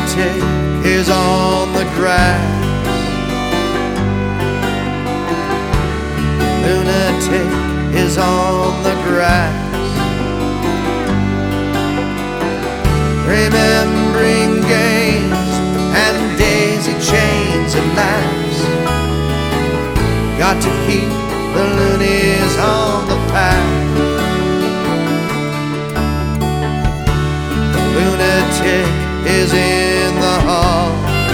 lunatic is on the grass. Lunatic is on the grass, remembering games and daisy chains and laughs. Got to keep the loonies on the path. The lunatic is in the hall.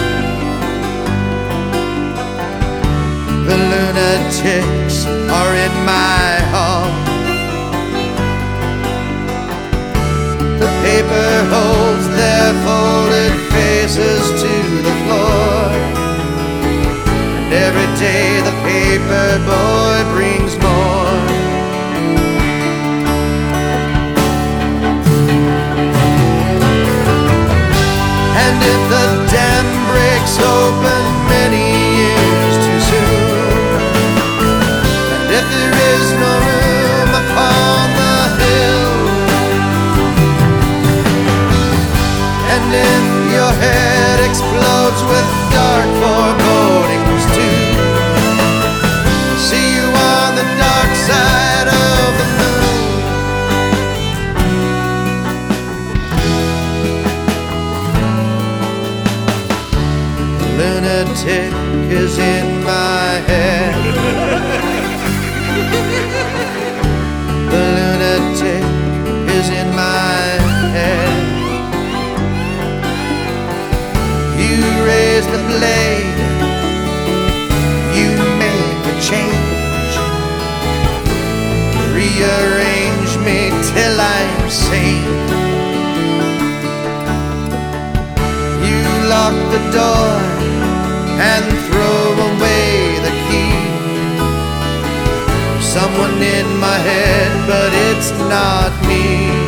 The lunatics are in my hall. The paper holds their folded faces to the floor, and every day the paper boy brings more. And if the dam breaks open many years too soon, and if there is no room upon the hill, and if your head explodes with dark forebodings too, see you on the dark side of the moon. The lunatic is in my head. The lunatic is in my head. You raise the blade, you make a change, rearrange me till I'm sane. You lock the door and throw away the key. Someone in my head, but it's not me.